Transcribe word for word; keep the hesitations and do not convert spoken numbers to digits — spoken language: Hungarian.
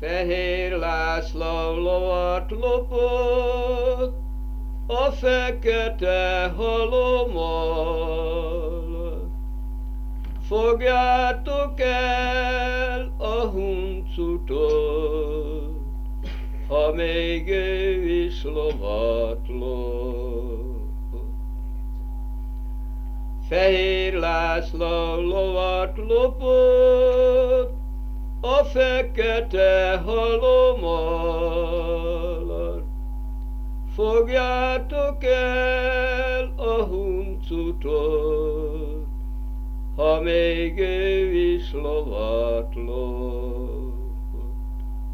Fehér László lovat lopott a fekete halommal. Fogjátok el a huncutot, ha még ő is lovat lopott. Fehér László lovat lopott a fekete halommal. Fogjátok el a huncutot, ha még ő is lovat lopott.